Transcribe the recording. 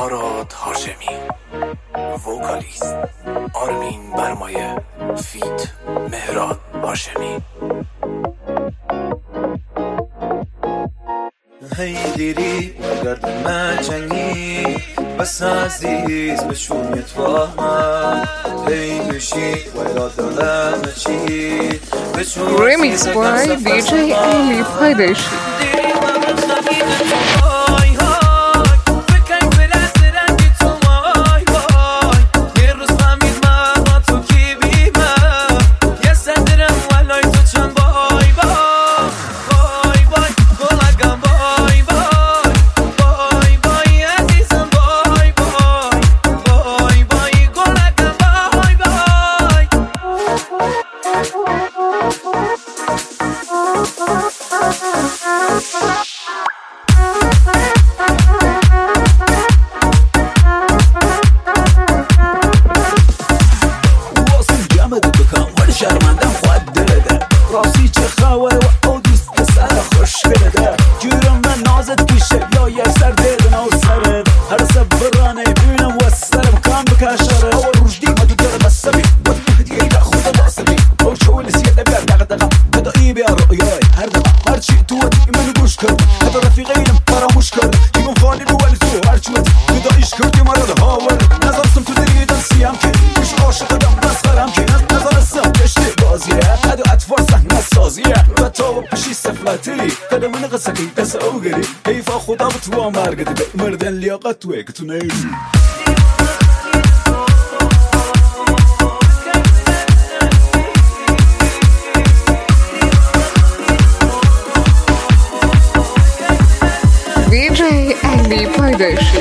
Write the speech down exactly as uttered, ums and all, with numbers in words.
آراد هاشمی، وکالیست آرمین برمایه، فیت مهراد هاشمی. هی دیری گرد مجنگی بس عزیز بشومیت با من هی بشی و یادم چی Remix by دی جی علی پیدایشی. راستی چه خبره و او دوست سر خوشگله ده گیرم من نازت پیشه یا یه سر دردن او سرد هر سبرانه بینم و سرم کام بکشاره او روشدی ما دو داره بسمی بود مهدی ایلا خود باسمی او چولی سیده بیار دقا دقا بدایی بیار رؤیای هر دقا هرچی تو ودی منو گوش کرد هدا رفیقینم فراموش کرد دیگم فالی رو ولی تو هرچی ودی بدایش کردی مرا ده هاور نظرستم تو دریدن سیم که ایش عاشقدم مسخرم که نظرستم کشتی بازیه هدو اطفال صحنه سازیه و تو بشی سفلتری قدم من قصکی قصه او گری حیفا خدا به تو مرگدی به مردن لیاقت توی که تو نیدی دی جی علی پیدایشی.